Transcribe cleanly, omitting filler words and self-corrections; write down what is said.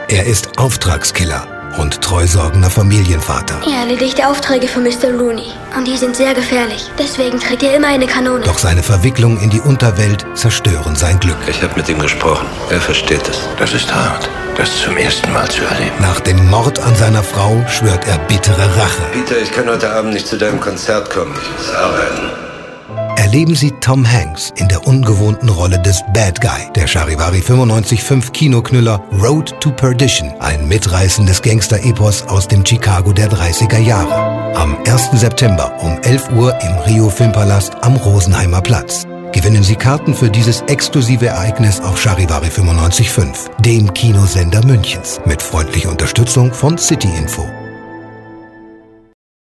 Er ist Auftragskiller und treusorgender Familienvater. Er erledigt Aufträge für Mr. Rooney. Und die sind sehr gefährlich. Deswegen trägt er immer eine Kanone. Doch seine Verwicklungen in die Unterwelt zerstören sein Glück. Ich habe mit ihm gesprochen. Er versteht es. Das ist hart, das zum ersten Mal zu erleben. Nach dem Mord an seiner Frau schwört er bittere Rache. Peter, ich kann heute Abend nicht zu deinem Konzert kommen. Ich muss arbeiten. Erleben Sie Tom Hanks in der ungewohnten Rolle des Bad Guy, der Charivari 95.5 Kinoknüller Road to Perdition, ein mitreißendes Gangster-Epos aus dem Chicago der 30er Jahre. Am 1. September um 11 Uhr im Rio Filmpalast am Rosenheimer Platz. Gewinnen Sie Karten für dieses exklusive Ereignis auf Charivari 95.5, dem Kinosender Münchens, mit freundlicher Unterstützung von City Info.